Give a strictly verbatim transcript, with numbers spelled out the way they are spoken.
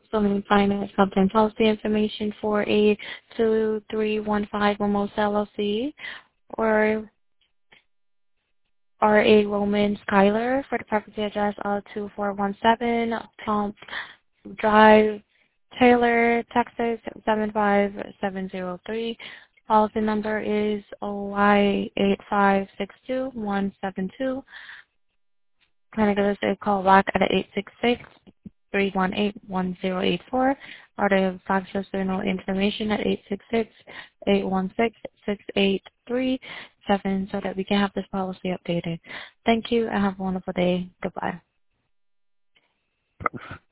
So let me find out something. Policy information for a two three one five Mimosa L L C or R A Roman Skyler for the property address of two four one seven Tom Drive, Taylor, Texas seven five seven zero three. Policy number is O Y eight five six two one seven two. Can I give us a call back at eight six six, three one eight, one zero eight four, or to fax us journal information at eight six six, eight one six, six eight three seven so that we can have this policy updated. Thank you and have a wonderful day. Goodbye.